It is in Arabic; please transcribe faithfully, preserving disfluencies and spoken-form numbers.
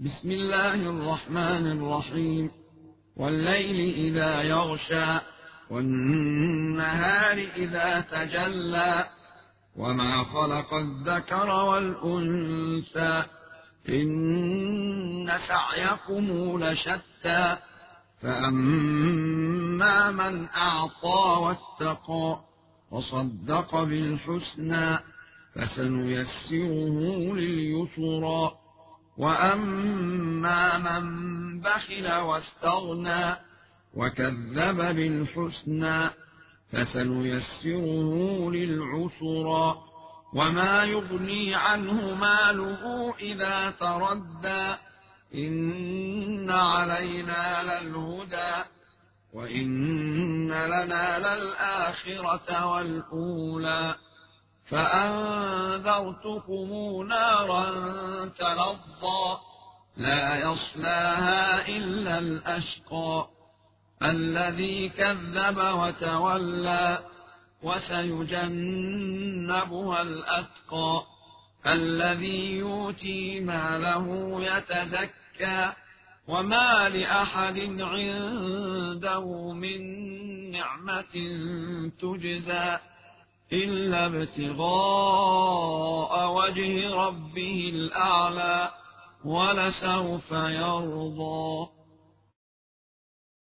بسم الله الرحمن الرحيم. والليل إذا يغشى والنهار إذا تجلى وما خلق الذكر والأنثى إن سعيكم لشتى فأما من أعطى واتقى وصدق بالحسنى فسنيسره لليسرى وأما من بخل واستغنى وكذب بالحسنى فسنيسره للعسرى وما يغني عنه ماله إذا تردى إن علينا للهدى وإن لنا للآخرة والأولى فأنذرتكم نارا تلظى لا يصلاها إلا الأشقى الذي كذب وتولى وسيجنبها الأتقى الذي يؤتي ماله يتزكى وما لأحد عنده من نعمة تجزى إلا ابتغاء وجه ربه الأعلى ولسوف يرضى.